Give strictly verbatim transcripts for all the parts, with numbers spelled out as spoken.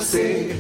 você.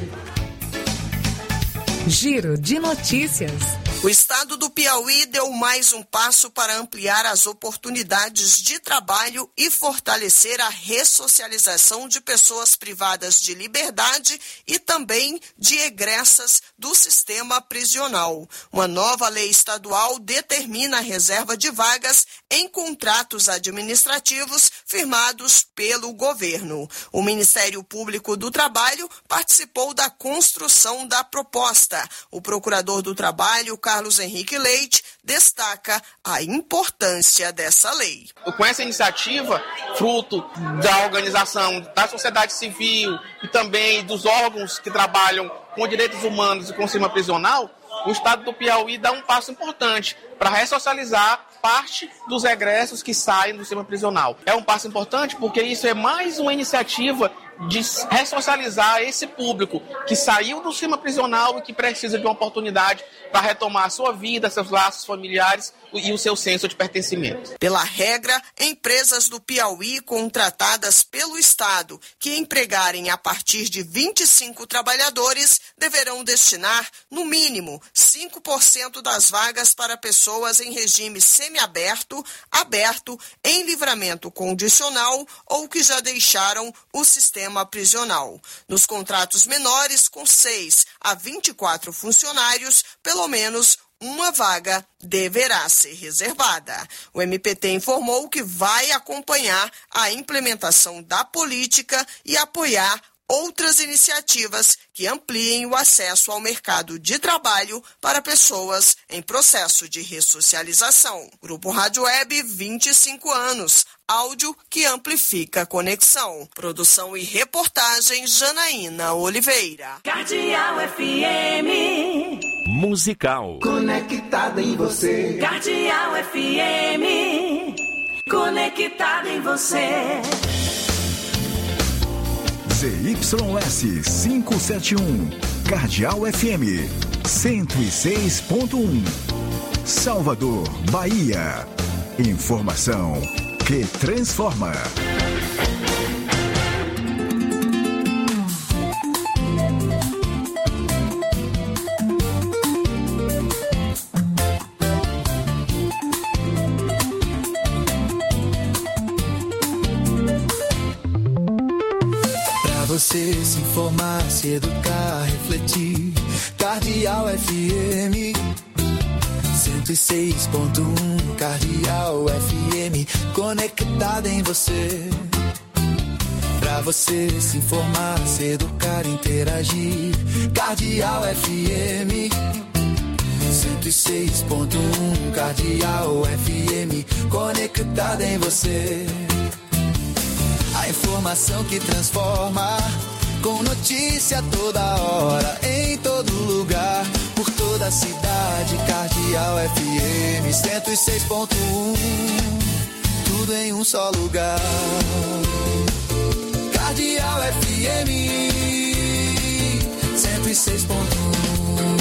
Giro de notícias. O estado do Piauí deu mais um passo para ampliar as oportunidades de trabalho e fortalecer a ressocialização de pessoas privadas de liberdade e também de egressas do sistema prisional. Uma nova lei estadual determina a reserva de vagas em contratos administrativos firmados pelo governo. O Ministério Público do Trabalho participou da construção da proposta. O procurador do Trabalho, Carlos Henrique Leite, destaca a importância dessa lei. Com essa iniciativa, fruto da organização da sociedade civil e também dos órgãos que trabalham com direitos humanos e com o sistema prisional, o estado do Piauí dá um passo importante para ressocializar parte dos egressos que saem do sistema prisional. É um passo importante porque isso é mais uma iniciativa de ressocializar esse público que saiu do sistema prisional e que precisa de uma oportunidade para retomar a sua vida, seus laços familiares e o seu senso de pertencimento. Pela regra, empresas do Piauí contratadas pelo Estado que empregarem a partir de vinte e cinco trabalhadores deverão destinar, no mínimo, cinco por cento das vagas para pessoas em regime semiaberto, aberto, em livramento condicional ou que já deixaram o sistema prisional. Nos contratos menores, com seis a vinte e quatro funcionários, pelo menos uma vaga deverá ser reservada. O M P T informou que vai acompanhar a implementação da política e apoiar outras iniciativas que ampliem o acesso ao mercado de trabalho para pessoas em processo de ressocialização. Grupo Rádio Web, vinte e cinco anos. Áudio que amplifica a conexão. Produção e reportagem, Janaína Oliveira. Cardeal F M. Musical. Conectada em você. Cardeal F M. Conectada em você. Z Y S quinhentos e setenta e um, Cardeal F M, cento e seis ponto um, Salvador, Bahia. Informação que transforma. Você se informar, se educar, refletir. Cardeal F M cento e seis ponto um, Cardeal F M, conectada em você. Pra você se informar, se educar, interagir. Cardeal F M cento e seis ponto um, Cardeal F M, conectada em você. A informação que transforma, com notícia toda hora, em todo lugar, por toda a cidade. Cardeal F M cento e seis ponto um, tudo em um só lugar. Cardeal F M cento e seis ponto um,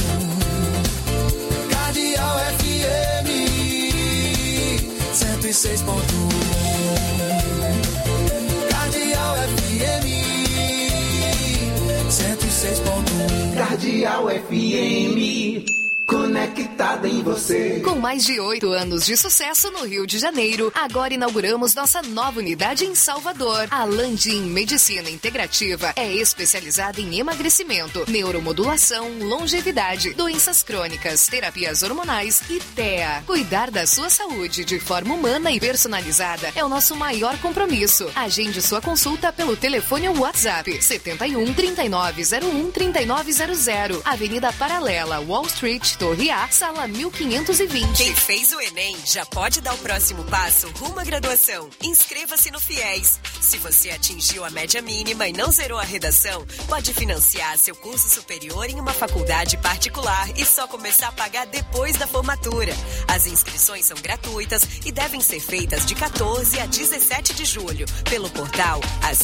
Cardeal F M cento e seis ponto um. Cardeal F M cento e seis ponto um. Cardeal F M, conectada em você. Com mais de oito anos de sucesso no Rio de Janeiro, agora inauguramos nossa nova unidade em Salvador. A Landim Medicina Integrativa é especializada em emagrecimento, neuromodulação, longevidade, doenças crônicas, terapias hormonais e T E A. Cuidar da sua saúde de forma humana e personalizada é o nosso maior compromisso. Agende sua consulta pelo telefone ou WhatsApp setenta e um, trinta e nove zero um, trinta e nove zero zero, Avenida Paralela, Wall Street, Torre A, sala mil quinhentos e vinte. Quem fez o Enem já pode dar o próximo passo rumo à graduação. Inscreva-se no FIES. Se você atingiu a média mínima e não zerou a redação, pode financiar seu curso superior em uma faculdade particular e só começar a pagar depois da formatura. As inscrições são gratuitas e devem ser feitas de quatorze a dezessete de julho pelo portal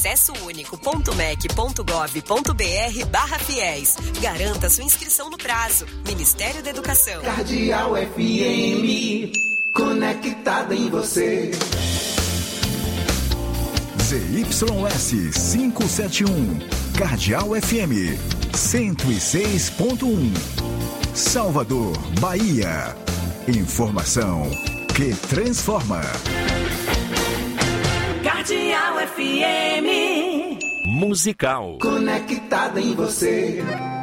acessounico.mec.gov.br barra FIES. Garanta sua inscrição no prazo. Ministério da Educação. Cardeal F M, conectada em você. Z Y S quinhentos e setenta e um, Cardeal F M cento e seis ponto um. Salvador, Bahia. Informação que transforma. Cardeal F M. Musical. Conectada em você.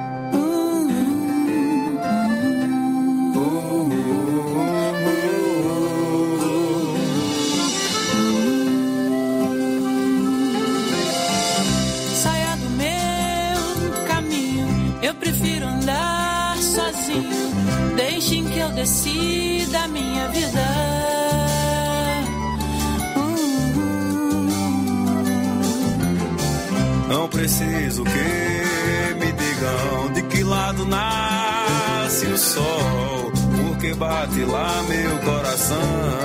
Saia do meu caminho, eu prefiro andar sozinho. Deixem que eu decida a minha vida. Não preciso que me digam de que lado nasce o sol, porque bate lá meu coração.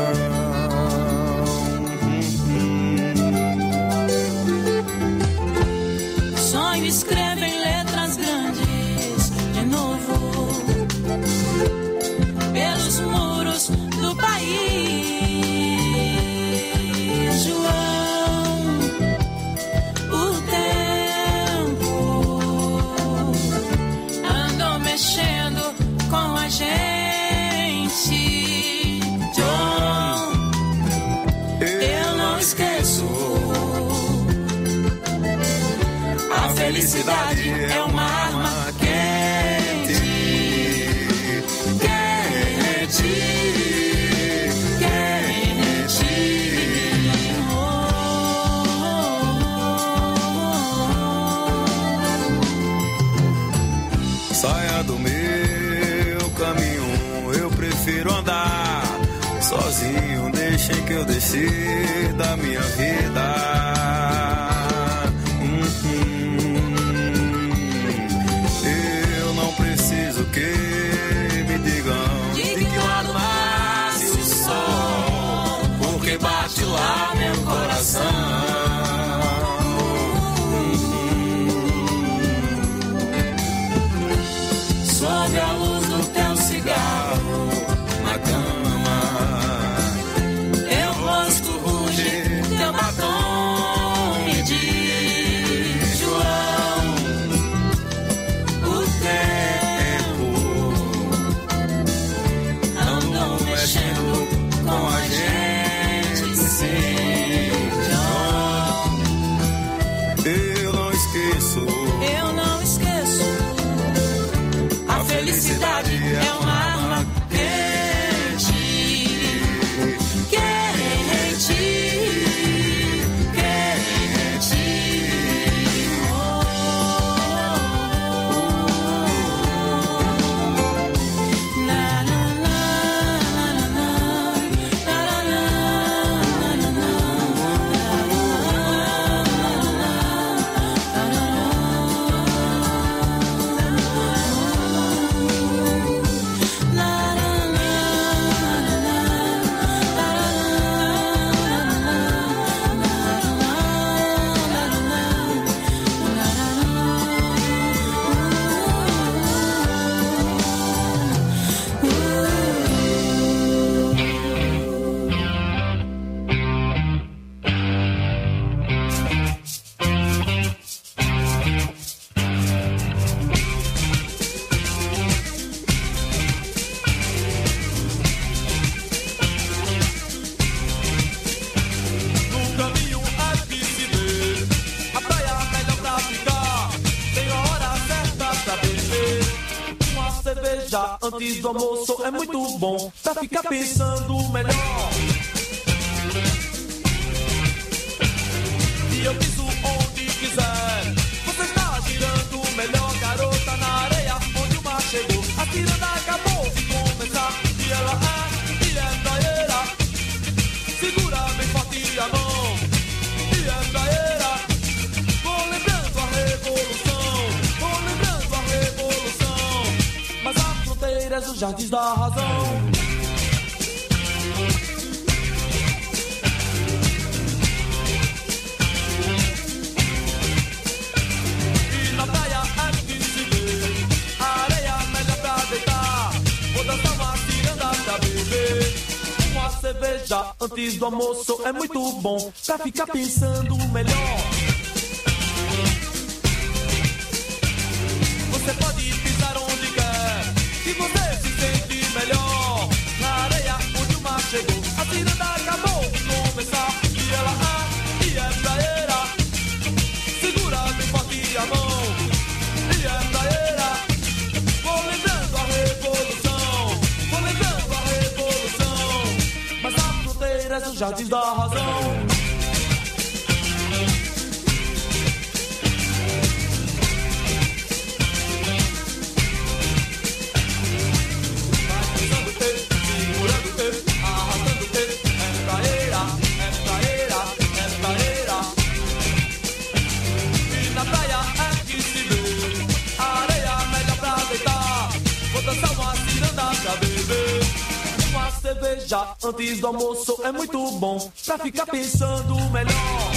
Sonho escreve em letras grandes de novo pelos muros do país. João, o tempo andou mexendo com a gente. João, eu não esqueço. A felicidade é uma arma quente, quente, quente. Saia do meu caminho, eu prefiro andar sozinho. Deixem que eu decida a minha vida. Que me digam de que lado nasce o sol, porque bate lá meu coração. Sob a luz do teu cigarro na cama, eu rosto ruge teu batom e diz: João, o teu mexendo com a gente, sim. Eu não esqueço. Eu não esqueço. A felicidade é uma arma quente, quente, quente. Na, na, antes do almoço é muito bom pra ficar pensando melhor. E eu piso onde quiser. Você está girando melhor, garota, na areia onde o mar chegou. A tirada acabou de começar e ela é, e é praieira. Segura bem forte a mão e é praieira. Vou lembrando a revolução, vou lembrando a revolução. Mas a fronteira é os jardins da razão. E na praia é que se vê a areia melhor pra deitar. Vou dançar uma ciranda pra beber uma cerveja antes do almoço é muito bom pra ficar pensando melhor. jardins da razão. Cerveja antes do almoço é muito bom pra ficar pensando melhor.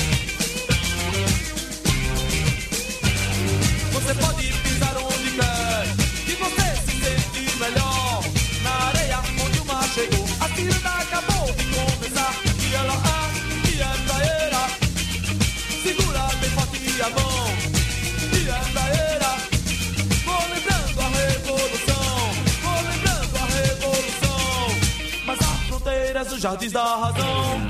Você pode pisar onde quer e você se sente melhor. Na areia onde o mar chegou, a ciranda acabou de começar. E ela é, e é praieira. Segura bem forte a mão. E é praieira. Vou lembrando a revolução. Vou lembrando a revolução. Mas as fronteiras dos jardins da razão.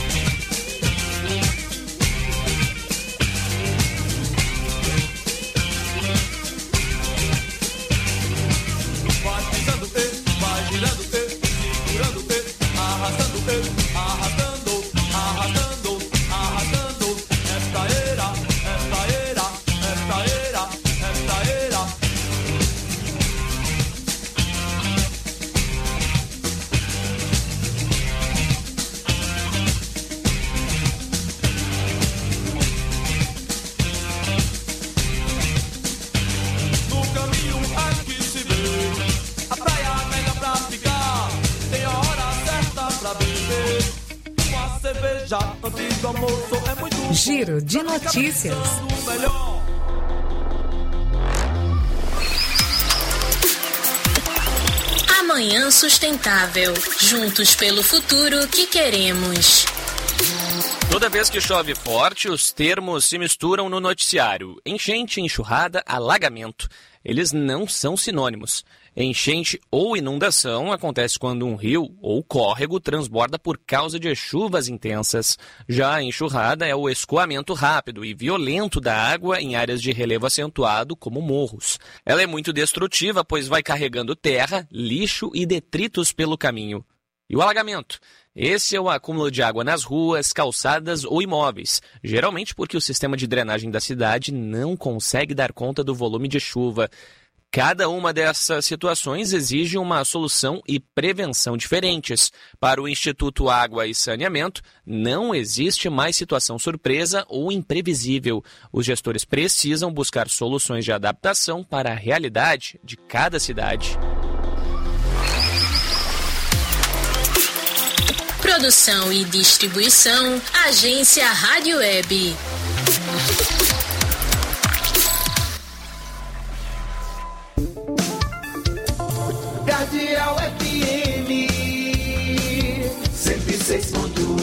Vai pisando, vai girando, segurando, arrastando, arrastando, arrastando, arrastando. É praieira, é praieira, é praieira, é praieira. No caminho é que se vê a praia melhor pra ficar. Tem a hora certa pra beber uma cerveja antes do almoço é muito bom. Giro de notícias. Melhor. Amanhã Sustentável. Juntos pelo futuro que queremos. Toda vez que chove forte, os termos se misturam no noticiário. Enchente, enxurrada, alagamento. Eles não são sinônimos. Enchente ou inundação acontece quando um rio ou córrego transborda por causa de chuvas intensas. Já a enxurrada é o escoamento rápido e violento da água em áreas de relevo acentuado, como morros. Ela é muito destrutiva, pois vai carregando terra, lixo e detritos pelo caminho. E o alagamento? Esse é o acúmulo de água nas ruas, calçadas ou imóveis, geralmente porque o sistema de drenagem da cidade não consegue dar conta do volume de chuva. Cada uma dessas situações exige uma solução e prevenção diferentes. Para o Instituto Água e Saneamento, não existe mais situação surpresa ou imprevisível. Os gestores precisam buscar soluções de adaptação para a realidade de cada cidade. Produção e distribuição, Agência Rádio Web. Cardeal F M cento e seis ponto um.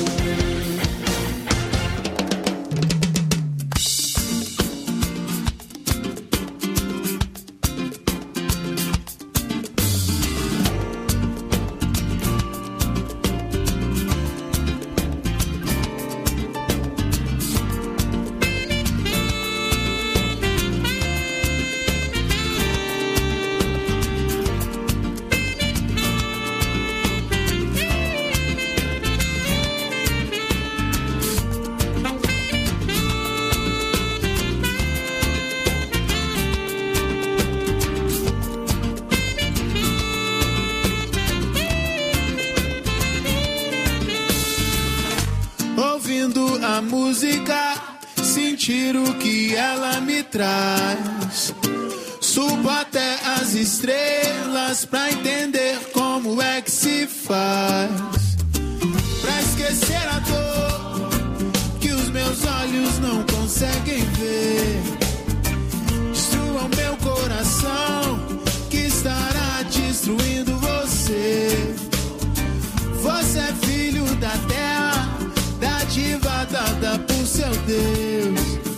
Ouvindo a música, sentir o que ela me traz. Subo até as estrelas pra entender como é que se faz. Pra esquecer a dor que os meus olhos não conseguem ver. Destruam meu coração que estará destruindo você. Você é filho da terra, dádiva dada por seu Deus.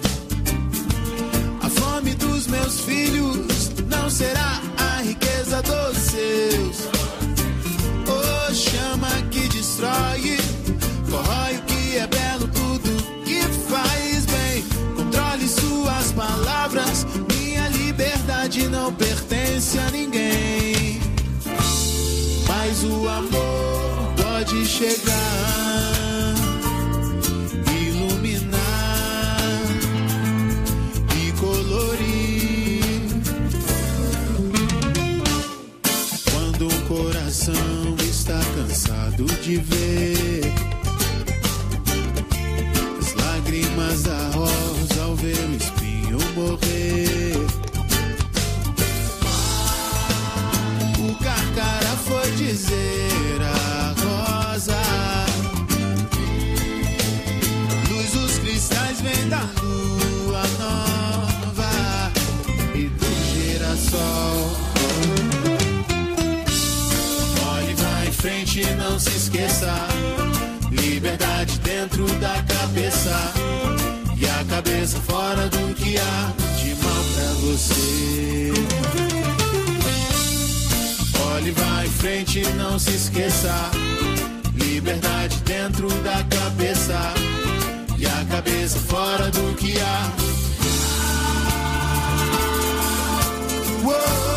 A fome dos meus filhos não será a riqueza dos seus. Oh, chama que destrói, corrói o que é belo, tudo que faz bem. Controle suas palavras, minha liberdade não pertence a ninguém. Mas o amor pode chegar. quando um coração está cansado de ver as lágrimas da rosa ao ver o espinho morrer. O Carcará foi dizer a rosa: luz dos cristais vem da lua nova e do girassol. Olhe, vai em frente, não se esqueça. Liberdade dentro da cabeça e a cabeça fora do que há de mal pra você. Olhe, vai em frente, não se esqueça. Liberdade dentro da cabeça e a cabeça fora do que há. Uou!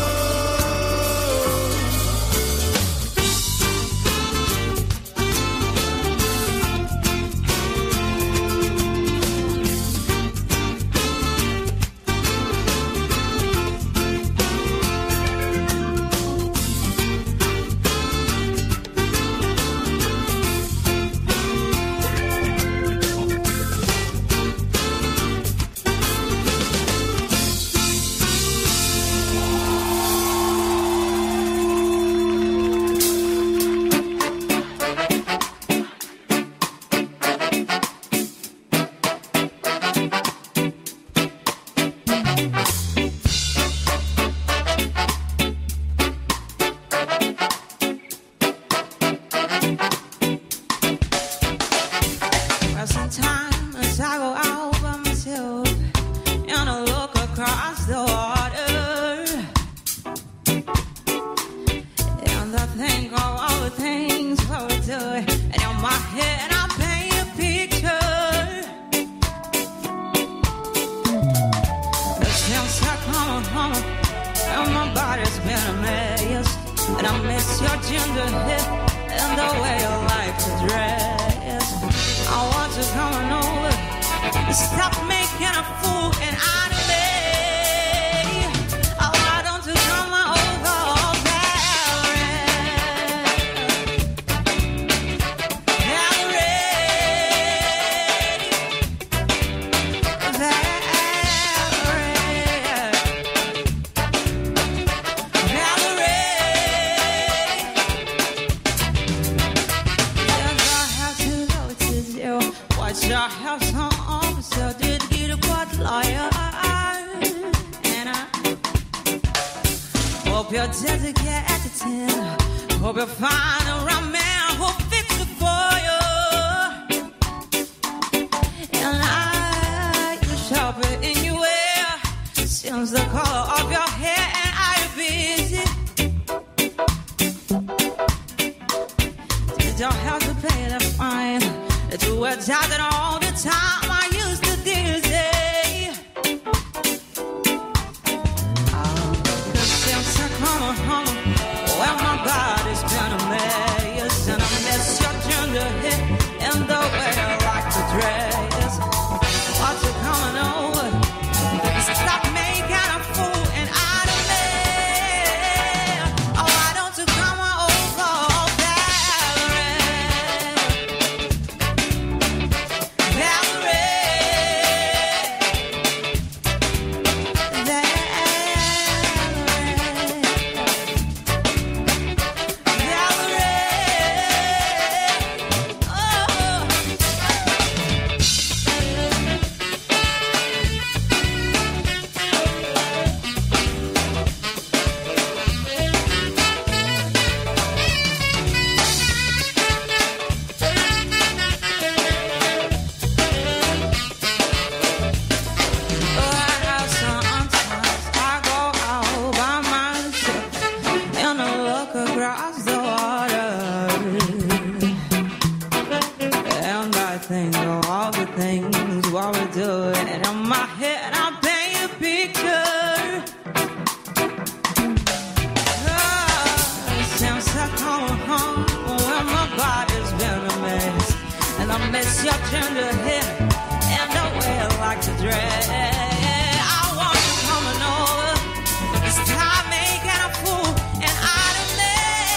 Stop making a fool and out of me.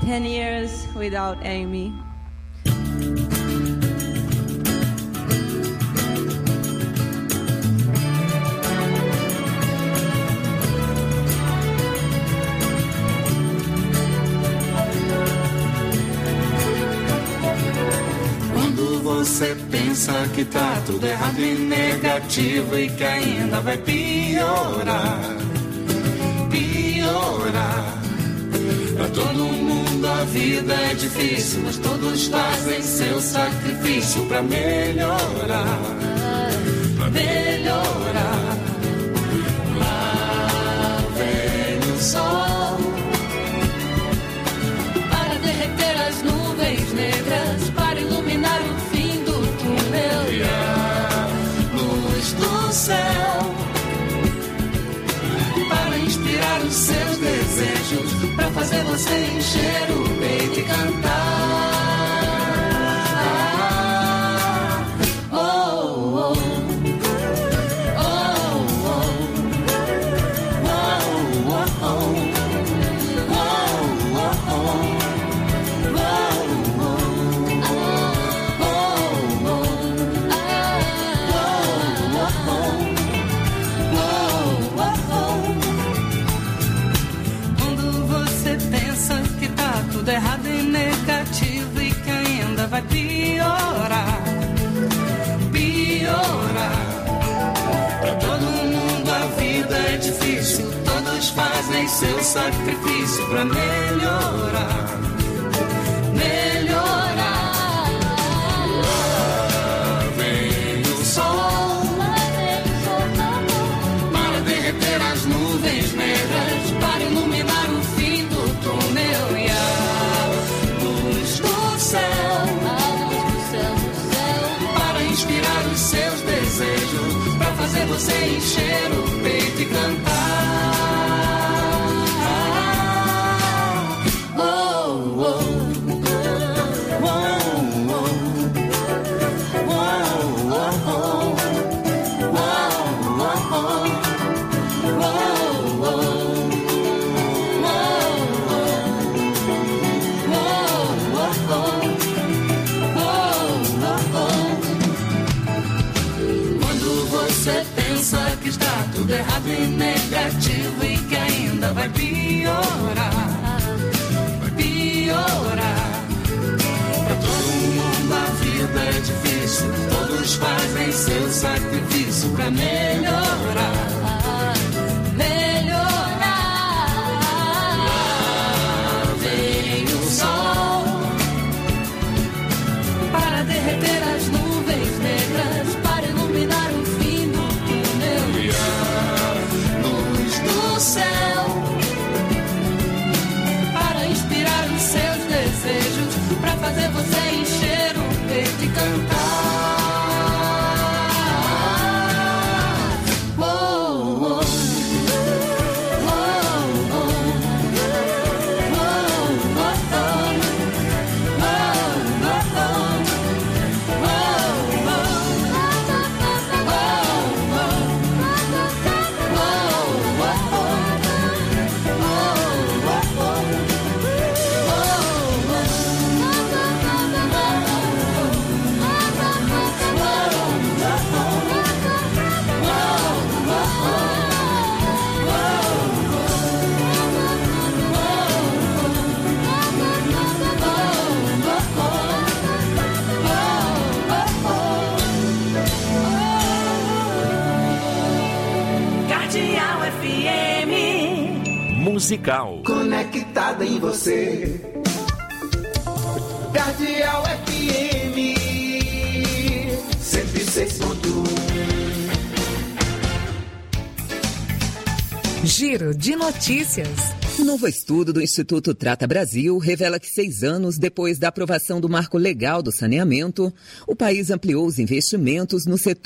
ten years without Amy. Quando você pensa que tá tudo errado e negativo e que ainda vai piorar, piorar. Pra todo mundo a vida é difícil, mas todos fazem seu sacrifício pra melhorar, pra melhorar. Lá vem o sol para derreter as nuvens negras, para iluminar o fim do túnel e a luz do céu, para inspirar os seus desejos, para fazer você encher o peito e cantar. Oh, oh, oh, errado e negativo e que ainda vai piorar, piorar. Pra todo mundo a vida é difícil, todos fazem seu sacrifício pra melhorar, melhorar. Lá vem o sol para derreter as nuvens negras, para iluminar o fim do túnel e a para inspirar os seus desejos, para fazer você encher o peito e cantar. Oh, oh, oh, oh, que está tudo errado e negativo e que ainda vai piorar, vai piorar. Pra todo mundo a vida é difícil, todos fazem seu sacrifício pra melhorar, melhorar. Lá vem o sol para derreter as nuvens negras, para iluminar o fim do céu, para inspirar os seus desejos, para fazer você encher o peito e cantar. Oh, oh, Musical. Conectada em você. Cardeal F M cento e seis ponto um. Giro de notícias. O novo estudo do Instituto Trata Brasil revela que seis anos depois da aprovação do Marco Legal do Saneamento, o país ampliou os investimentos no setor.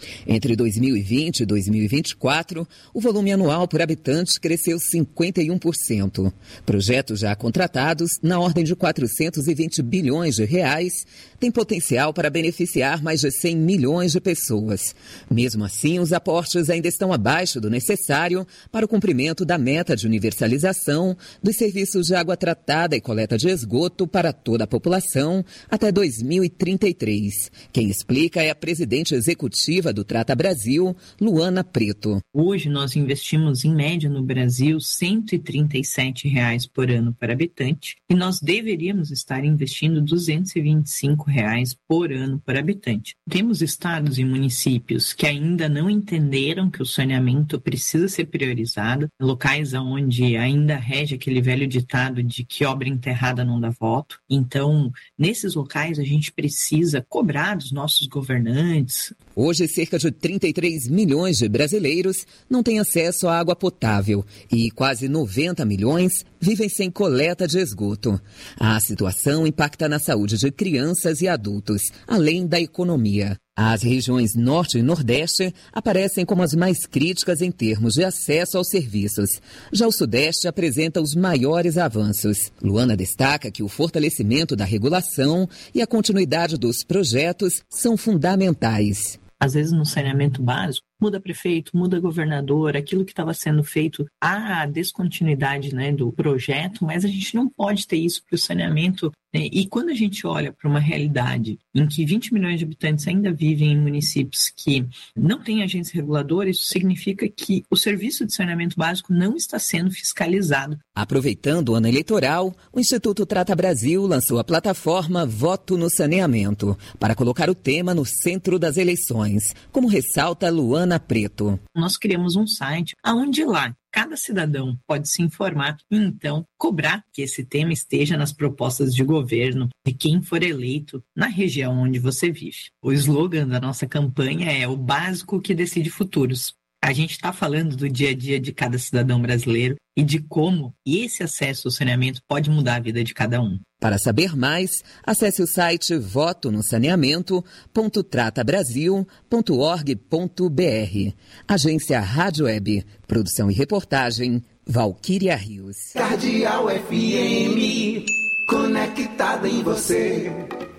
Entre dois mil e vinte e dois mil e vinte e quatro, o volume anual por habitante cresceu cinquenta e um por cento. Projetos já contratados, na ordem de quatrocentos e vinte bilhões de reais, têm potencial para beneficiar mais de cem milhões de pessoas. Mesmo assim, os aportes ainda estão abaixo do necessário para o cumprimento da meta de universalização dos serviços de água tratada e coleta de esgoto para toda a população até dois mil e trinta e três. Quem explica é a presidente executiva do Trata Brasil, Luana Preto. Hoje nós investimos em média no Brasil cento e trinta e sete reais por ano por habitante e nós deveríamos estar investindo duzentos e vinte e cinco reais por ano por habitante. Temos estados e municípios que ainda não entenderam que o saneamento precisa ser priorizado, locais onde ainda rege aquele velho ditado de que obra enterrada não dá voto. Então, nesses locais a gente precisa cobrar dos nossos governantes. Hoje, cerca de trinta e três milhões de brasileiros não têm acesso à água potável e quase noventa milhões vivem sem coleta de esgoto. A situação impacta na saúde de crianças e adultos, além da economia. As regiões Norte e Nordeste aparecem como as mais críticas em termos de acesso aos serviços. Já o Sudeste apresenta os maiores avanços. Luana destaca que o fortalecimento da regulação e a continuidade dos projetos são fundamentais. Às vezes no saneamento básico, muda prefeito, muda governador, aquilo que estava sendo feito, há a descontinuidade, né, do projeto, mas a gente não pode ter isso para o saneamento. Né? E quando a gente olha para uma realidade em que vinte milhões de habitantes ainda vivem em municípios que não têm agência reguladora, isso significa que o serviço de saneamento básico não está sendo fiscalizado. Aproveitando o ano eleitoral, o Instituto Trata Brasil lançou a plataforma Voto no Saneamento para colocar o tema no centro das eleições, como ressalta Luana Preto. Nós criamos um site onde lá cada cidadão pode se informar e então cobrar que esse tema esteja nas propostas de governo de quem for eleito na região onde você vive. O slogan da nossa campanha é o básico que decide futuros. A gente está falando do dia a dia de cada cidadão brasileiro e de como esse acesso ao saneamento pode mudar a vida de cada um. Para saber mais, acesse o site voto no saneamento ponto trata brasil ponto org ponto br. Agência Rádio Web. Produção e reportagem, Valquíria Rios. Cardeal F M, conectada em você.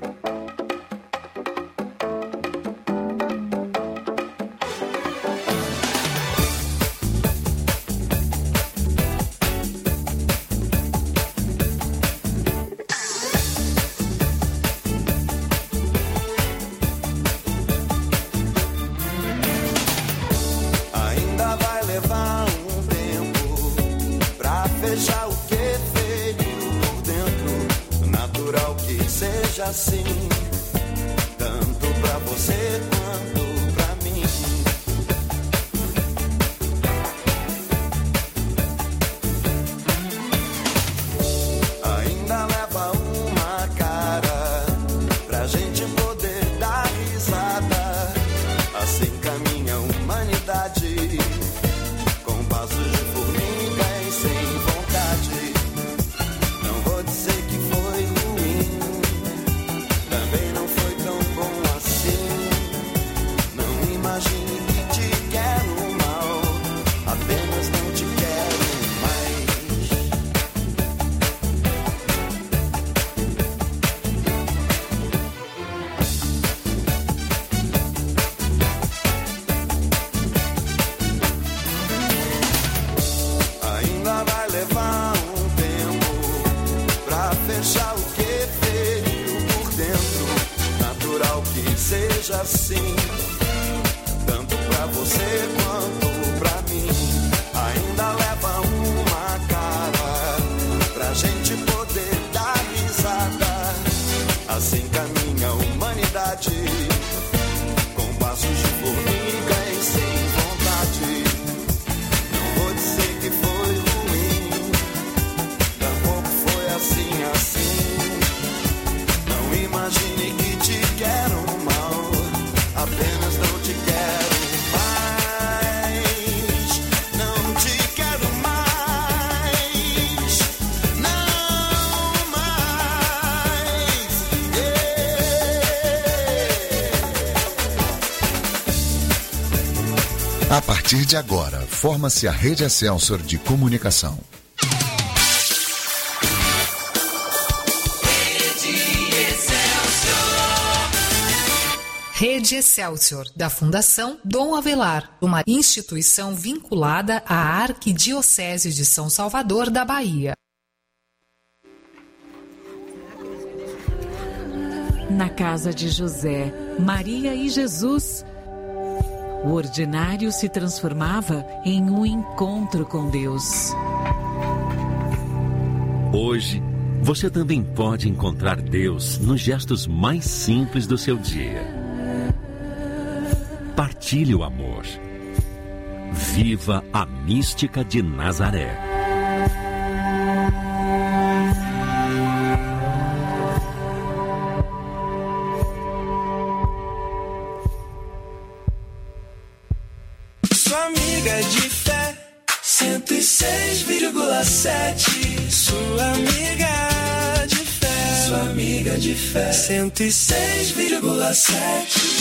Assim, tanto pra você quanto pra mim. Ainda leva uma cara pra gente poder dar risada. Assim caminha a humanidade, com passos de formiga e sem vontade. Não vou dizer que foi ruim, também não foi tão bom assim. Não imagine que te quero mal, apenas não te quero mais. Ainda vai levar um tempo pra fechar o que feriu por dentro. Natural que seja assim, tanto pra você quanto pra mim. Ainda leva uma cara pra gente poder dar risada. Assim caminha a humanidade, com passos de formiga e sem vontade. Não vou dizer que foi ruim, tampouco foi assim, assim. Não imagine que te quero mal, apenas não te quero mais. A partir de agora, forma-se a Rede Excelsior de Comunicação. Rede Excelsior, da Fundação Dom Avelar, uma instituição vinculada à Arquidiocese de São Salvador da Bahia. Na casa de José, Maria e Jesus, o ordinário se transformava em um encontro com Deus. Hoje, você também pode encontrar Deus nos gestos mais simples do seu dia. Partilhe o amor. Viva a mística de Nazaré. Sua amiga de fé, cento e seis vírgula sete. Sua amiga de fé, sua amiga de fé, cento e seis vírgula sete.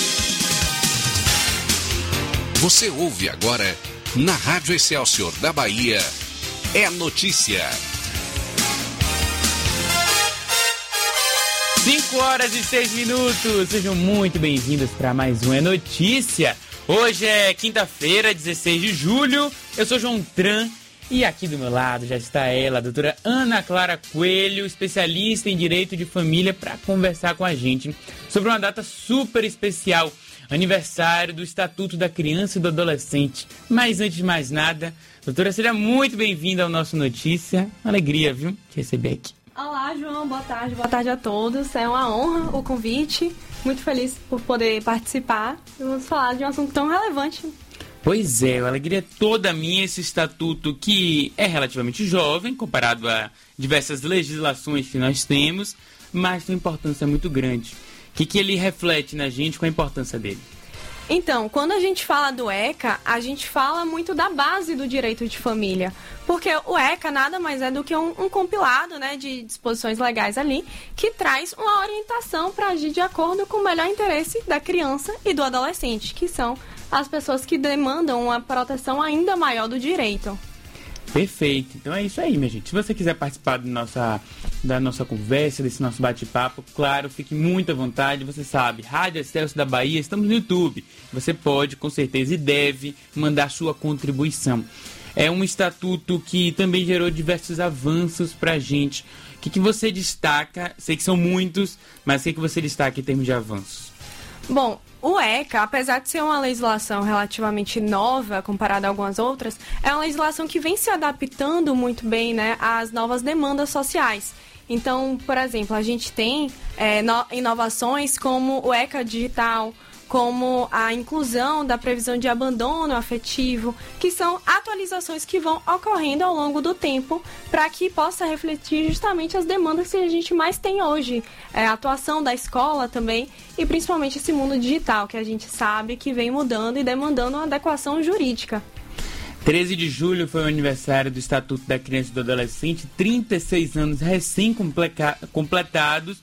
Você ouve agora, na Rádio Excelsior da Bahia, é notícia. cinco horas e seis minutos, sejam muito bem-vindos para mais um É Notícia. Hoje é quinta-feira, dezesseis de julho, eu sou João Tran e aqui do meu lado já está ela, a doutora Ana Clara Coelho, especialista em Direito de Família, para conversar com a gente sobre uma data super especial, aniversário do Estatuto da Criança e do Adolescente. Mas antes de mais nada, doutora, seja muito bem-vinda ao nosso Notícia. Uma alegria, viu, te receber aqui. Olá, João, boa tarde, boa tarde a todos. É uma honra o convite, muito feliz por poder participar. Vamos falar de um assunto tão relevante. Pois é, a alegria é toda minha, esse estatuto que é relativamente jovem, comparado a diversas legislações que nós temos, mas tem uma importância muito grande. O que, que ele reflete na gente, com a importância dele? Então, quando a gente fala do ECA, a gente fala muito da base do direito de família. Porque o ECA nada mais é do que um, um compilado, né, de disposições legais ali, que traz uma orientação para agir de acordo com o melhor interesse da criança e do adolescente, que são as pessoas que demandam uma proteção ainda maior do direito. Perfeito. Então é isso aí, minha gente. Se você quiser participar da nossa, da nossa conversa, desse nosso bate-papo, claro, fique muito à vontade. Você sabe, Rádio Excelsior da Bahia, estamos no YouTube. Você pode, com certeza, e deve mandar sua contribuição. É um estatuto que também gerou diversos avanços pra gente. O que, que você destaca? Sei que são muitos, mas o que, que você destaca em termos de avanços? Bom, o ECA, apesar de ser uma legislação relativamente nova, comparada a algumas outras, é uma legislação que vem se adaptando muito bem, né, às novas demandas sociais. Então, por exemplo, a gente tem é, no, inovações como o ECA digital, como a inclusão da previsão de abandono afetivo, que são atualizações que vão ocorrendo ao longo do tempo para que possa refletir justamente as demandas que a gente mais tem hoje. É, a atuação da escola também e principalmente esse mundo digital que a gente sabe que vem mudando e demandando uma adequação jurídica. treze de julho foi o aniversário do Estatuto da Criança e do Adolescente, trinta e seis anos recém-completados.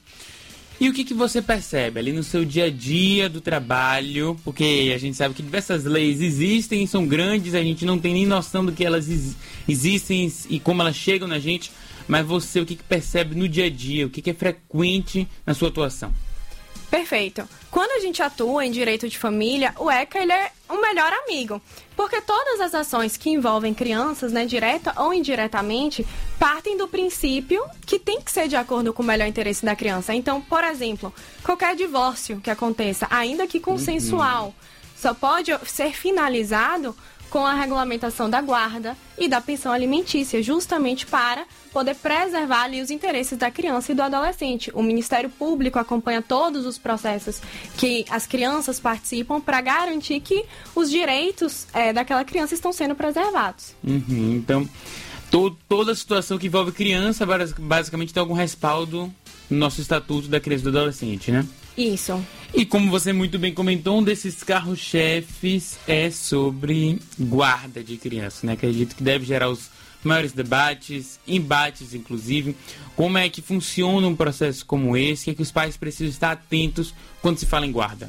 E o que, que você percebe ali no seu dia a dia do trabalho? Porque a gente sabe que diversas leis existem, são grandes, a gente não tem nem noção do que elas existem e como elas chegam na gente. Mas você, o que, que percebe no dia a dia? O que, que é frequente na sua atuação? Perfeito. Quando a gente atua em direito de família, o ECA ele é um melhor amigo, porque todas as ações que envolvem crianças, né, direta ou indiretamente, partem do princípio que tem que ser de acordo com o melhor interesse da criança. Então, por exemplo, qualquer divórcio que aconteça, ainda que consensual, uhum. só pode ser finalizado com a regulamentação da guarda e da pensão alimentícia, justamente para poder preservar ali os interesses da criança e do adolescente. O Ministério Público acompanha todos os processos que as crianças participam para garantir que os direitos é, daquela criança estão sendo preservados. Uhum, então, to- toda situação que envolve criança, basicamente tem algum respaldo no nosso Estatuto da Criança e do Adolescente, né? Isso. E como você muito bem comentou, um desses carros-chefes é sobre guarda de criança, né? Acredito que deve gerar os maiores debates, embates inclusive. Como é que funciona um processo como esse? O que é que os pais precisam estar atentos quando se fala em guarda?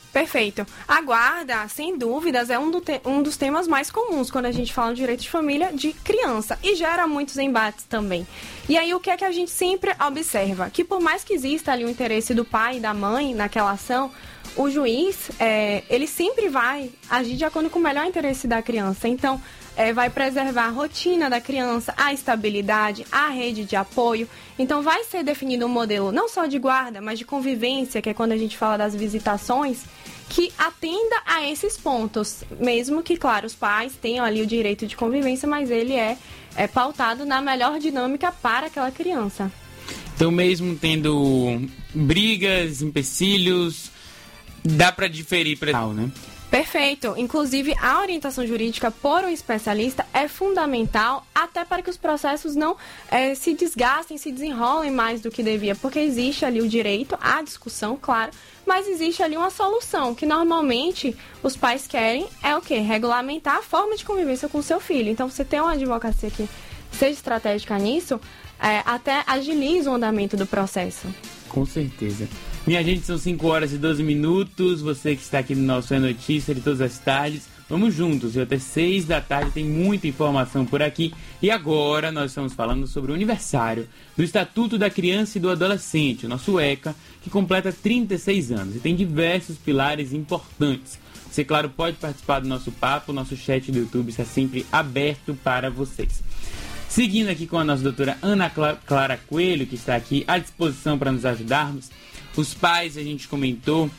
Perfeito. A guarda, sem dúvidas, é um, do te- um dos temas mais comuns quando a gente fala de direito de família de criança e gera muitos embates também. E aí o que é que a gente sempre observa? Que por mais que exista ali o interesse do pai e da mãe naquela ação, o juiz, é, ele sempre vai agir de acordo com o melhor interesse da criança. Então, é, vai preservar a rotina da criança, a estabilidade, a rede de apoio. Então, vai ser definido um modelo não só de guarda, mas de convivência, que é quando a gente fala das visitações, que atenda a esses pontos. Mesmo que, claro, os pais tenham ali o direito de convivência, mas ele é, é pautado na melhor dinâmica para aquela criança. Então, mesmo tendo brigas, empecilhos, dá para diferir para tal, né? Perfeito. Inclusive, a orientação jurídica por um especialista é fundamental até para que os processos não é, se desgastem, se desenrolem mais do que devia, porque existe ali o direito à discussão, claro, mas existe ali uma solução, que normalmente os pais querem é o quê? Regulamentar a forma de convivência com o seu filho. Então, você tem uma advocacia que seja estratégica nisso, é, até agiliza o andamento do processo. Com certeza. Minha gente, são cinco horas e doze minutos. Você que está aqui no nosso É Notícia de todas as tardes, vamos juntos. E até seis da tarde tem muita informação por aqui. E agora nós estamos falando sobre o aniversário do Estatuto da Criança e do Adolescente, o nosso ECA, que completa trinta e seis anos e tem diversos pilares importantes. Você, claro, pode participar do nosso papo. O nosso chat do YouTube está sempre aberto para vocês. Seguindo aqui com a nossa doutora Ana Clara Coelho, que está aqui à disposição para nos ajudarmos. Os pais, a gente comentou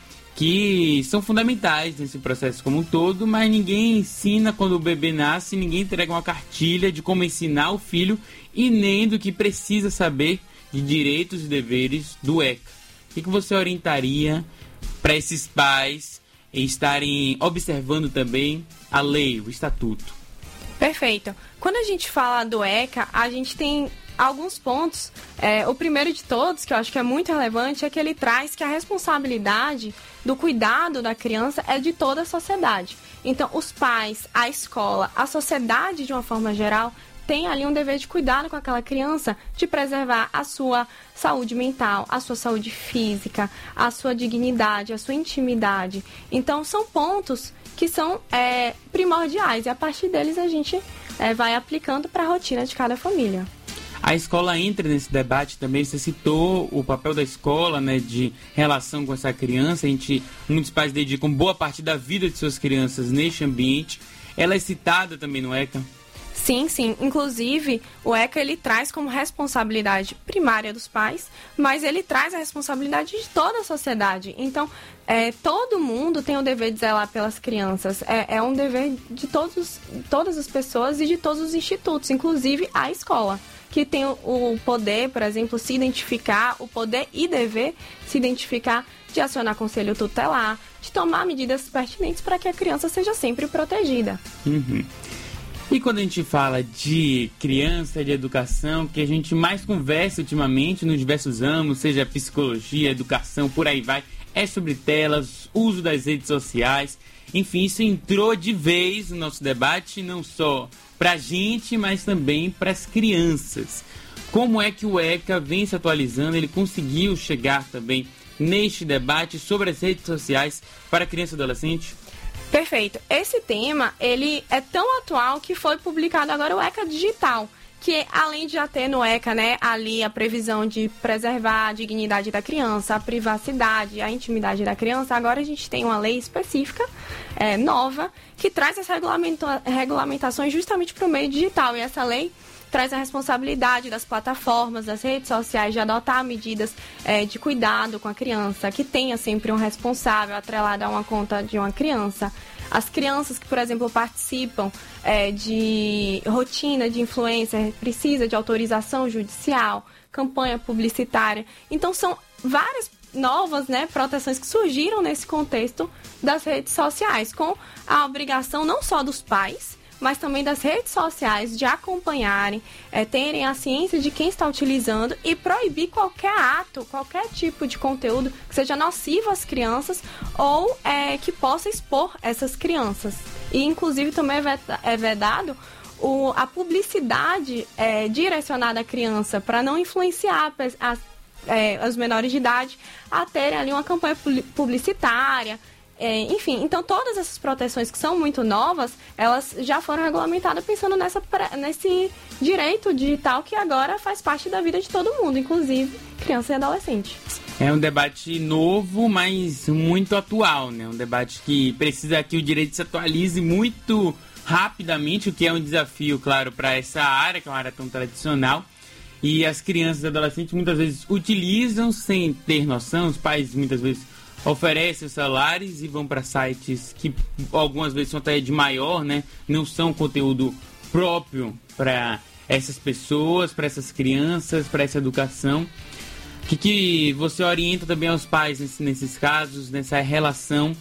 que são fundamentais nesse processo como um todo, mas ninguém ensina quando o bebê nasce, ninguém entrega uma cartilha de como ensinar o filho e nem do que precisa saber de direitos e deveres do ECA. O que, que você orientaria para esses pais estarem observando também a lei, o estatuto? Perfeito. Quando a gente fala do ECA, a gente tem alguns pontos. É, o primeiro de todos, que eu acho que é muito relevante, é que ele traz que a responsabilidade do cuidado da criança é de toda a sociedade. Então, os pais, a escola, a sociedade de uma forma geral, tem ali um dever de cuidado com aquela criança, de preservar a sua saúde mental, a sua saúde física, a sua dignidade, a sua intimidade. Então, são pontos que são é, primordiais e a partir deles a gente é, vai aplicando para a rotina de cada família. A escola entra nesse debate também. Você citou o papel da escola, né, de relação com essa criança. A gente, muitos pais dedicam boa parte da vida de suas crianças neste ambiente. Ela é citada também no ECA? Sim, sim. Inclusive, o ECA ele traz como responsabilidade primária dos pais, mas ele traz a responsabilidade de toda a sociedade. Então, é, todo mundo tem o dever de zelar pelas crianças. É, é um dever de todos, todas as pessoas e de todos os institutos, inclusive a escola, que tem o poder, por exemplo, se identificar, o poder e dever se identificar, de acionar conselho tutelar, de tomar medidas pertinentes para que a criança seja sempre protegida. Uhum. E quando a gente fala de criança, de educação, que a gente mais conversa ultimamente nos diversos ramos, seja psicologia, educação, por aí vai, é sobre telas, uso das redes sociais. Enfim, isso entrou de vez no nosso debate, não só para a gente, mas também para as crianças. Como é que o ECA vem se atualizando? Ele conseguiu chegar também neste debate sobre as redes sociais para criança e adolescente? Perfeito. Esse tema, ele é tão atual que foi publicado agora o ECA Digital, que além de já ter no ECA, né, ali a previsão de preservar a dignidade da criança, a privacidade, a intimidade da criança, agora a gente tem uma lei específica, é, nova, que traz as regulamenta- regulamentações justamente para o meio digital. E essa lei traz a responsabilidade das plataformas, das redes sociais, de adotar medidas é, de cuidado com a criança, que tenha sempre um responsável atrelado a uma conta de uma criança. As crianças que, por exemplo, participam é, de rotina de influencer, precisa de autorização judicial, campanha publicitária. Então, são várias novas, né, proteções que surgiram nesse contexto das redes sociais, com a obrigação não só dos pais, mas também das redes sociais de acompanharem, é, terem a ciência de quem está utilizando e proibir qualquer ato, qualquer tipo de conteúdo que seja nocivo às crianças ou é, que possa expor essas crianças. E, inclusive, também é vedado o, a publicidade é, direcionada à criança para não influenciar as, é, os menores de idade a terem ali uma campanha publicitária, é, enfim, então todas essas proteções que são muito novas, elas já foram regulamentadas pensando nessa, nesse direito digital que agora faz parte da vida de todo mundo, inclusive criança e adolescente. É um debate novo, mas muito atual, né? Um debate que precisa que o direito se atualize muito rapidamente, o que é um desafio, claro, para essa área, que é uma área tão tradicional. E as crianças e adolescentes muitas vezes utilizam sem ter noção, os pais muitas vezes oferecem os celulares e vão para sites que algumas vezes são até de maior, né? Não são conteúdo próprio para essas pessoas, para essas crianças, para essa educação. O que, que você orienta também aos pais nesse, nesses casos, nessa relação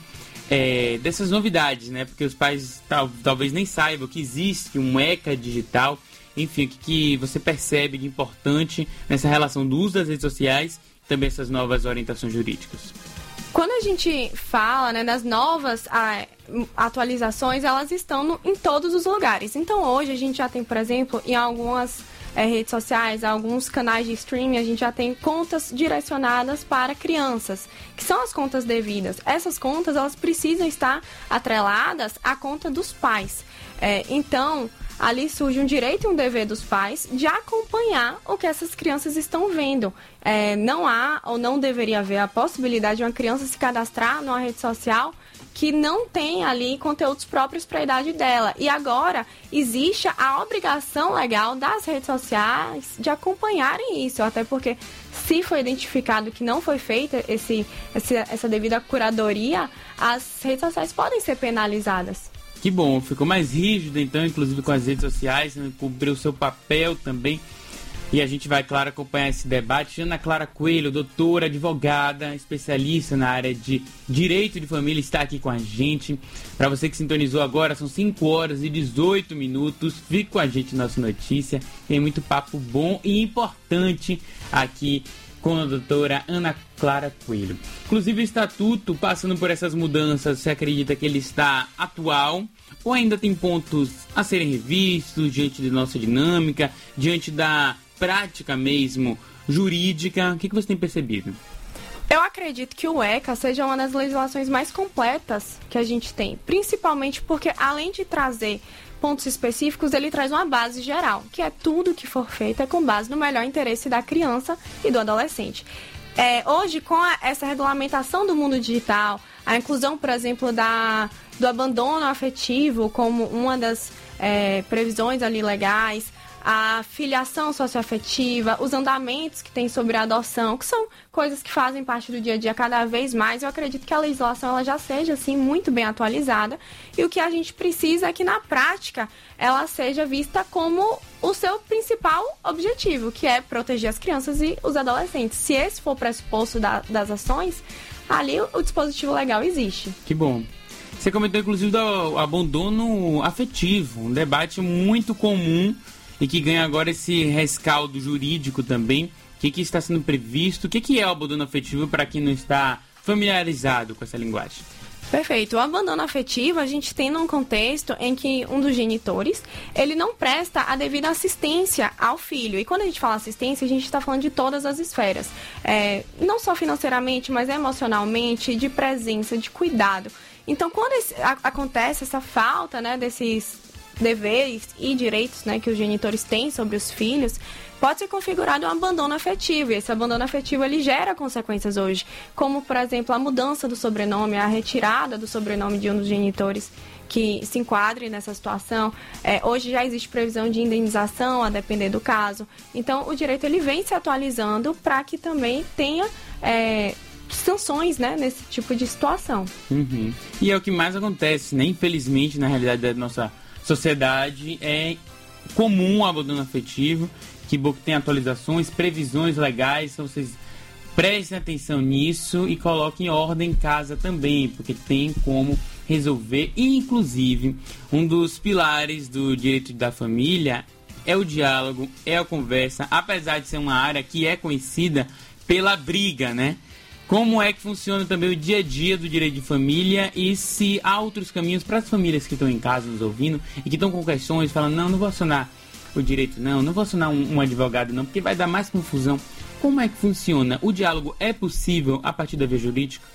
é, dessas novidades, né? Porque os pais tal, talvez nem saibam que existe um ECA digital. Enfim, o que, que você percebe de importante nessa relação do uso das redes sociais e também essas novas orientações jurídicas? Quando a gente fala, né, das novas a, atualizações, elas estão no, em todos os lugares. Então, hoje, a gente já tem, por exemplo, em algumas é, redes sociais, alguns canais de streaming, a gente já tem contas direcionadas para crianças, que são as contas devidas. Essas contas, elas precisam estar atreladas à conta dos pais. É, então, ali surge um direito e um dever dos pais de acompanhar o que essas crianças estão vendo. É, não há ou não deveria haver a possibilidade de uma criança se cadastrar numa rede social que não tem ali conteúdos próprios para a idade dela. E agora existe a obrigação legal das redes sociais de acompanharem isso, até porque se foi identificado que não foi feita esse, esse, essa devida curadoria, as redes sociais podem ser penalizadas. Que bom, ficou mais rígido então, inclusive com as redes sociais, né? Cumpriu o seu papel também. E a gente vai, claro, acompanhar esse debate. Ana Clara Coelho, doutora, advogada, especialista na área de direito de família, está aqui com a gente. Para você que sintonizou agora, são cinco horas e dezoito minutos. Fique com a gente na nossa notícia. Tem muito papo bom e importante aqui com a doutora Ana Clara Coelho. Inclusive o Estatuto, passando por essas mudanças, você acredita que ele está atual ou ainda tem pontos a serem revistos diante da nossa dinâmica, diante da prática mesmo jurídica? O que você tem percebido? Eu acredito que o ECA seja uma das legislações mais completas que a gente tem, principalmente porque, além de trazer pontos específicos, ele traz uma base geral, que é tudo que for feito é com base no melhor interesse da criança e do adolescente. É, hoje, com a, essa regulamentação do mundo digital, a inclusão, por exemplo, da, do abandono afetivo como uma das é, previsões ali legais, a filiação socioafetiva, os andamentos que tem sobre a adoção, que são coisas que fazem parte do dia a dia cada vez mais. Eu acredito que a legislação ela já seja assim muito bem atualizada, e o que a gente precisa é que na prática ela seja vista como o seu principal objetivo, que é proteger as crianças e os adolescentes. Se esse for o pressuposto da, das ações, ali o, o dispositivo legal existe. Que bom. Você comentou inclusive do abandono afetivo, um debate muito comum e que ganha agora esse rescaldo jurídico também. O que, que está sendo previsto? O que, que é o abandono afetivo para quem não está familiarizado com essa linguagem? Perfeito. O abandono afetivo a gente tem num contexto em que um dos genitores, ele não presta a devida assistência ao filho. E quando a gente fala assistência, a gente está falando de todas as esferas. É, não só financeiramente, mas emocionalmente, de presença, de cuidado. Então, quando esse, a, acontece essa falta, né, desses deveres e direitos, né, que os genitores têm sobre os filhos, pode ser configurado um abandono afetivo. E esse abandono afetivo ele gera consequências hoje, como, por exemplo, a mudança do sobrenome, a retirada do sobrenome de um dos genitores que se enquadre nessa situação. É, hoje já existe previsão de indenização, a depender do caso. Então, o direito ele vem se atualizando para que também tenha é, sanções, né, nesse tipo de situação. Uhum. E é o que mais acontece, né? Infelizmente, na realidade da nossa sociedade, é comum o abandono afetivo. Que bom que tem atualizações, previsões legais, então vocês prestem atenção nisso e coloquem ordem em casa também, porque tem como resolver. E, inclusive, um dos pilares do direito da família é o diálogo, é a conversa, apesar de ser uma área que é conhecida pela briga, né? Como é que funciona também o dia a dia do direito de família e se há outros caminhos para as famílias que estão em casa nos ouvindo e que estão com questões, falando, não, não vou acionar o direito não, não vou acionar um, um advogado não, porque vai dar mais confusão. Como é que funciona? O diálogo é possível a partir da via jurídica?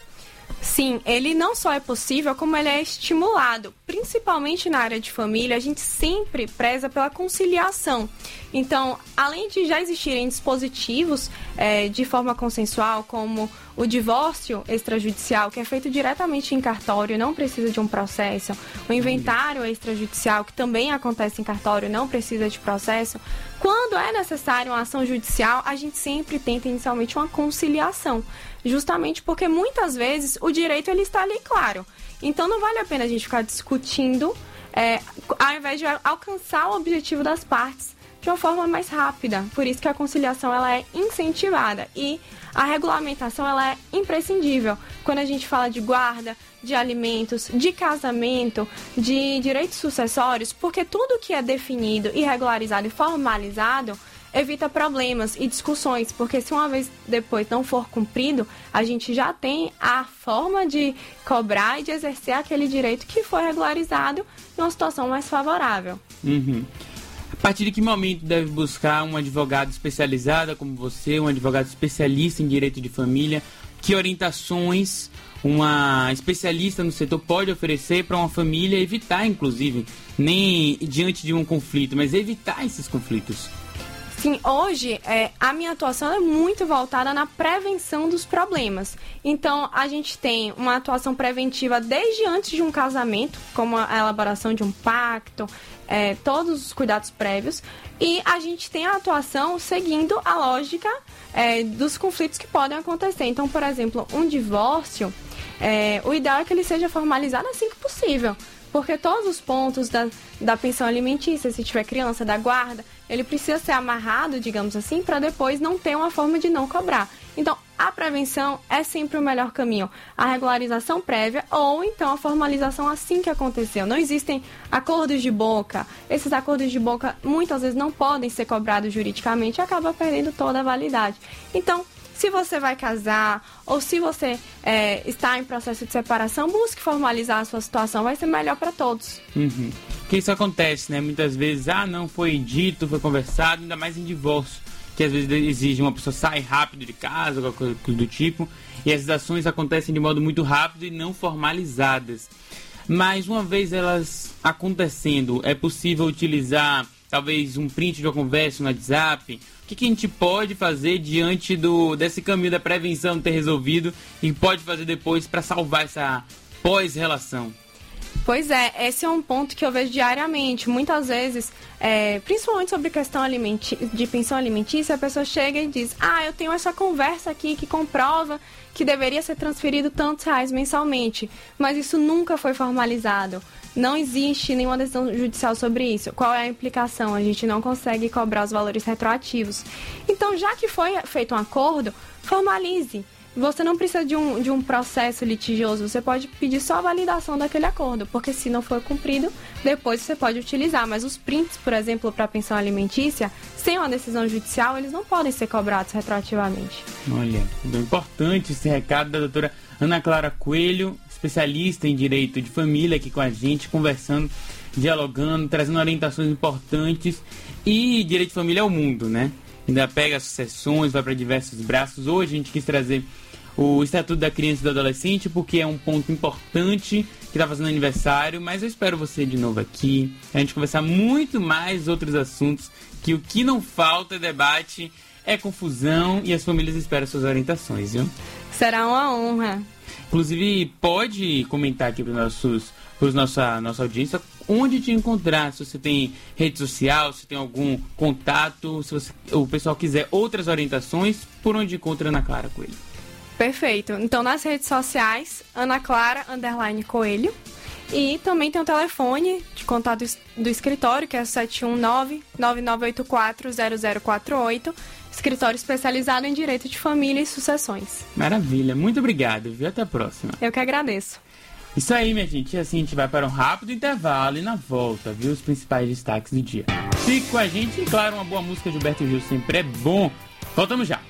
Sim, ele não só é possível, como ele é estimulado. Principalmente na área de família, a gente sempre preza pela conciliação. Então, além de já existirem dispositivos é, de forma consensual, como o divórcio extrajudicial, que é feito diretamente em cartório, não precisa de um processo. O inventário extrajudicial, que também acontece em cartório, não precisa de processo. Quando é necessário uma ação judicial, a gente sempre tenta inicialmente uma conciliação. Justamente porque muitas vezes o direito ele está ali claro. Então não vale a pena a gente ficar discutindo é, ao invés de alcançar o objetivo das partes de uma forma mais rápida. Por isso que a conciliação ela é incentivada e a regulamentação ela é imprescindível. Quando a gente fala de guarda, de alimentos, de casamento, de direitos sucessórios, porque tudo que é definido e regularizado e formalizado evita problemas e discussões, porque se uma vez depois não for cumprido, a gente já tem a forma de cobrar e de exercer aquele direito que foi regularizado numa situação mais favorável. Uhum. A partir de que momento deve buscar um advogado especializado como você, um advogado especialista em direito de família? Que orientações uma especialista no setor pode oferecer para uma família evitar, inclusive, nem diante de um conflito, mas evitar esses conflitos? Sim, hoje é, a minha atuação é muito voltada na prevenção dos problemas. Então, a gente tem uma atuação preventiva desde antes de um casamento, como a elaboração de um pacto, é, todos os cuidados prévios. E a gente tem a atuação seguindo a lógica é, dos conflitos que podem acontecer. Então, por exemplo, um divórcio, é, o ideal é que ele seja formalizado assim que possível. Porque todos os pontos da, da pensão alimentícia, se tiver criança, da guarda, ele precisa ser amarrado, digamos assim, para depois não ter uma forma de não cobrar. Então, a prevenção é sempre o melhor caminho. A regularização prévia ou então a formalização assim que aconteceu. Não existem acordos de boca. Esses acordos de boca muitas vezes não podem ser cobrados juridicamente e acaba perdendo toda a validade. Então, se você vai casar ou se você é, está em processo de separação, busque formalizar a sua situação, vai ser melhor para todos. Uhum. Porque isso acontece, né? Muitas vezes, ah, não foi dito, foi conversado, ainda mais em divórcio, que às vezes exige uma pessoa sair rápido de casa, ou qualquer coisa do tipo, e as ações acontecem de modo muito rápido e não formalizadas. Mas uma vez elas acontecendo, é possível utilizar talvez um print de uma conversa no WhatsApp? O que, que a gente pode fazer diante do, desse caminho da prevenção ter resolvido e pode fazer depois para salvar essa pós-relação? Pois é, esse é um ponto que eu vejo diariamente. Muitas vezes, é, principalmente sobre questão alimenti- de pensão alimentícia, a pessoa chega e diz: ah, eu tenho essa conversa aqui que comprova que deveria ser transferido tantos reais mensalmente, mas isso nunca foi formalizado. Não existe nenhuma decisão judicial sobre isso. Qual é a implicação? A gente não consegue cobrar os valores retroativos. Então, já que foi feito um acordo, formalize. Você não precisa de um, de um processo litigioso, você pode pedir só a validação daquele acordo, porque se não for cumprido, depois você pode utilizar. Mas os prints, por exemplo, para pensão alimentícia, sem uma decisão judicial, eles não podem ser cobrados retroativamente. Olha, é importante esse recado da doutora Ana Clara Coelho, especialista em direito de família, aqui com a gente, conversando, dialogando, trazendo orientações importantes. E direito de família é o mundo, né? Ainda pega sucessões, vai para diversos braços. Hoje a gente quis trazer o Estatuto da Criança e do Adolescente, porque é um ponto importante que está fazendo aniversário, mas eu espero você de novo aqui, a gente conversar muito mais outros assuntos, que o que não falta é debate, é confusão, e as famílias esperam suas orientações, viu? Será uma honra. Inclusive, pode comentar aqui para os nossos, para nossa, nossa audiência onde te encontrar, se você tem rede social, se tem algum contato, se você, o pessoal quiser outras orientações, por onde encontra Ana Clara Coelho. Perfeito. Então, nas redes sociais, Ana Clara, underline Coelho. E também tem o telefone de contato do escritório, que é sete um nove, nove nove oito quatro, zero zero quatro oito. Escritório especializado em direito de família e sucessões. Maravilha. Muito obrigado, viu? Até a próxima. Eu que agradeço. Isso aí, minha gente. E assim a gente vai para um rápido intervalo e na volta, viu? Os principais destaques do dia. Fique com a gente e, claro, uma boa música de Gilberto Gil sempre é bom. Voltamos já.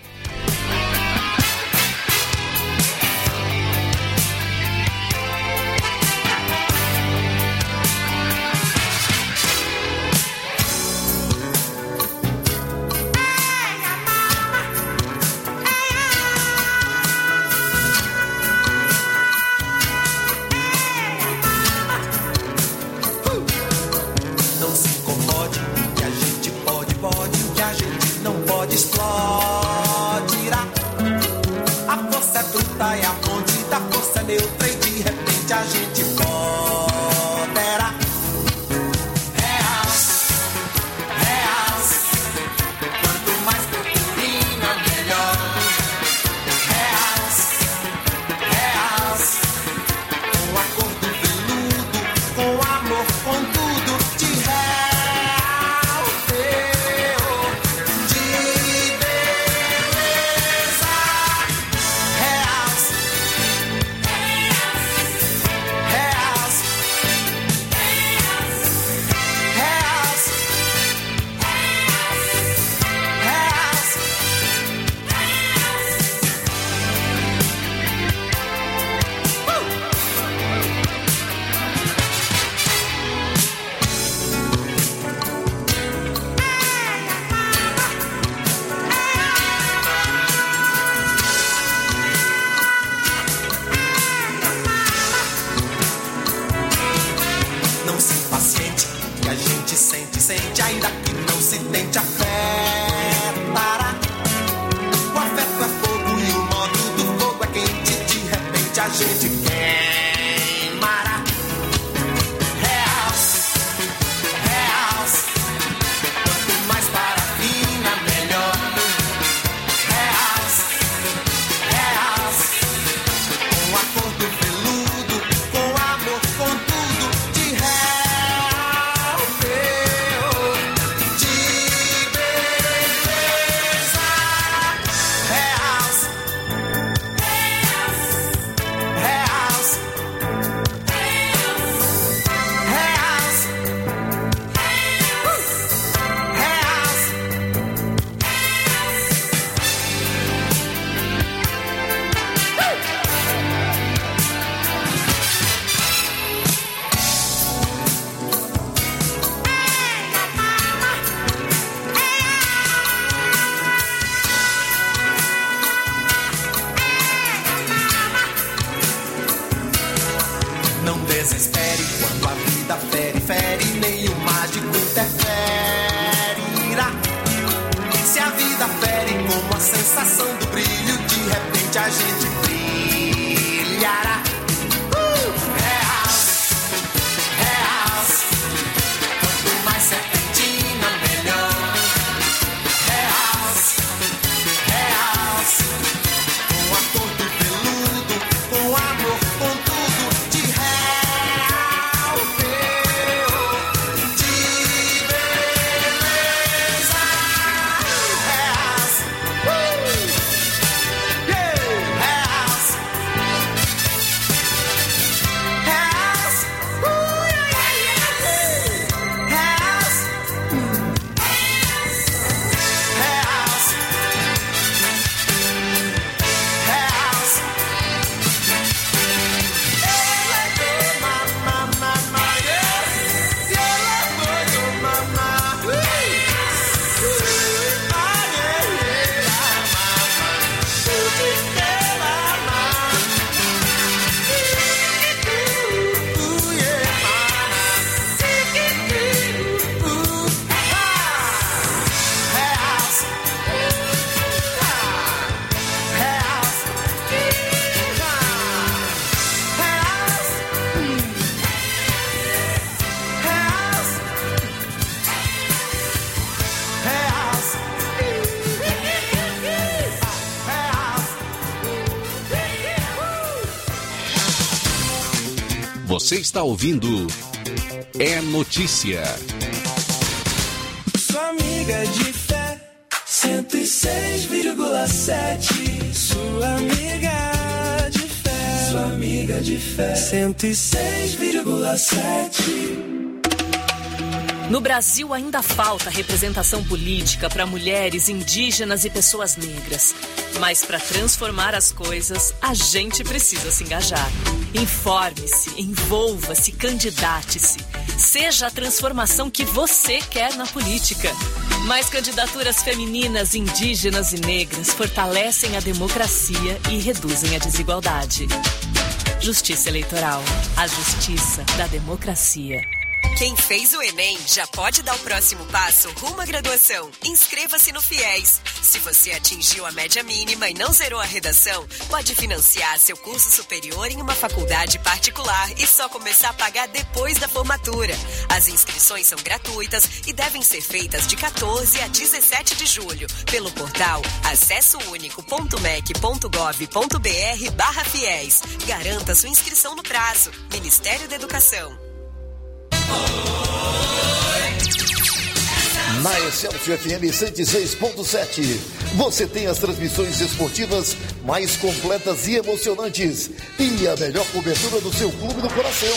não se tente afetar. O afeto é fogo e o modo do fogo é quente. De repente a gente queimará. Reals, reals, quanto mais parafina melhor. Reals, reals, com acordo peludo, com amor, com tudo. De real, meu, de beleza. Reals, reals, reals, reals, não desespere quando a vida fere, fere, nem o mágico interferirá. Se a vida fere como a sensação do brilho, de repente a gente brilhará. Uh! Reals, reals, quanto mais serpentina, melhor. Reals, reals, com acordo peludo, com amor, com tudo. De real, meu, de beleza. Reals, uh! Yeah! Reals, reals, uh, yeah, yeah, yeah. Reals, reals, reals. Ela é mamá, mamá, yeah. Ela é mamá, uh, uh, ah, yeah, yeah, mamá, tudo que ela ama. Uh, yeah, mamá, uh, ah. Reals, ah, reals, Você está ouvindo É Notícia. Sua amiga de fé, cento e seis vírgula sete. Sua amiga de fé, sua amiga de fé, cento e seis vírgula sete. No Brasil ainda falta representação política para mulheres, indígenas e pessoas negras. Mas para transformar as coisas, a gente precisa se engajar. Informe-se, envolva-se, candidate-se. Seja a transformação que você quer na política. Mais candidaturas femininas, indígenas e negras fortalecem a democracia e reduzem a desigualdade. Justiça Eleitoral. A justiça da democracia. Quem fez o Enem já pode dar o próximo passo rumo à graduação. Inscreva-se no FIES. Se você atingiu a média mínima e não zerou a redação, pode financiar seu curso superior em uma faculdade particular e só começar a pagar depois da formatura. As inscrições são gratuitas e devem ser feitas de quatorze a dezessete de julho pelo portal acessounico.mec.gov.br barra FIES. Garanta sua inscrição no prazo. Ministério da Educação. Na Excelsior F M cento e seis ponto sete, você tem as transmissões esportivas mais completas e emocionantes e a melhor cobertura do seu clube do coração.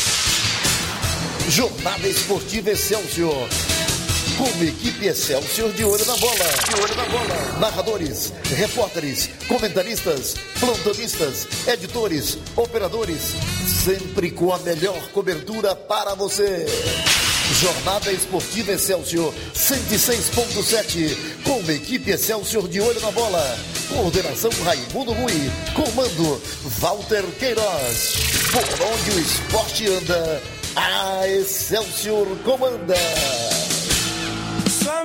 Jornada Esportiva Excelsior. Como equipe Excelsior de olho na bola. De olho na bola. Narradores, repórteres, comentaristas, plantonistas, editores, operadores, sempre com a melhor cobertura para você. Jornada Esportiva Excelsior cento e seis ponto sete, com a equipe Excelsior de olho na bola. Coordenação Raimundo Rui. Comando Walter Queiroz. Por onde o esporte anda, a Excelsior comanda. Sua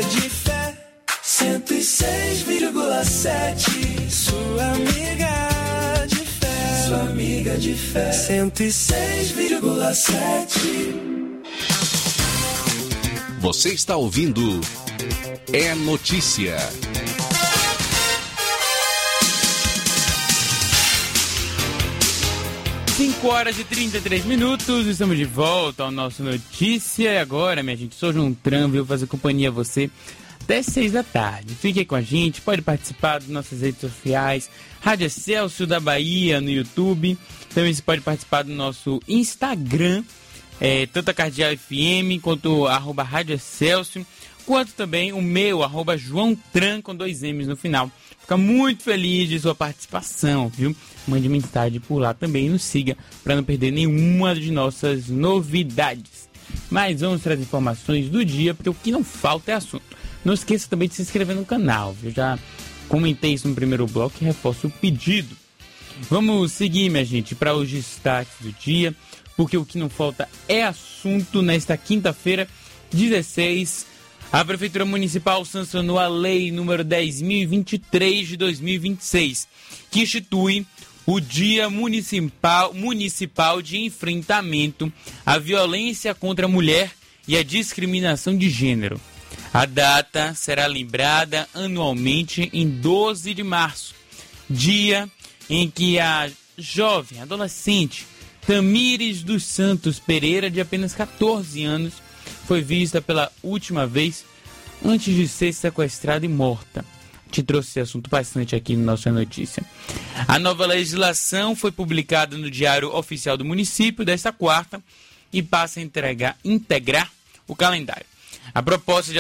de fé. cento e seis vírgula sete, sua amiga de fé. Sua amiga de fé. cento e seis vírgula sete. Você está ouvindo É Notícia. cinco horas e trinta e três minutos, estamos de volta ao nosso Notícia. E agora, minha gente, sou João Tran, vou fazer companhia a você até seis da tarde. Fique aí com a gente, pode participar das nossas redes sociais, Rádio Excelsior da Bahia no YouTube. Também você pode participar do nosso Instagram, é, tanto a Cardeal F M quanto arroba Rádio Excelsior, quanto também o meu, arroba João Tran, com dois M's no final. Fica muito feliz de sua participação, viu? Mande mensagem por lá também e nos siga para não perder nenhuma de nossas novidades. Mas vamos para as informações do dia, porque o que não falta é assunto. Não esqueça também de se inscrever no canal, viu? Já comentei isso no primeiro bloco e reforço o pedido. Vamos seguir, minha gente, para os destaques do dia, porque o que não falta é assunto. Nesta quinta-feira, dezesseis, a Prefeitura Municipal sancionou a Lei número dez mil e vinte e três de dois mil e vinte e seis, que institui o Dia Municipal, Municipal de Enfrentamento à Violência contra a Mulher e à Discriminação de Gênero. A data será lembrada anualmente em doze de março, dia em que a jovem adolescente Tamires dos Santos Pereira, de apenas catorze anos, foi vista pela última vez antes de ser sequestrada e morta. Te trouxe esse assunto bastante aqui na nossa notícia. A nova legislação foi publicada no Diário Oficial do Município desta quarta e passa a entregar, integrar o calendário. A proposta de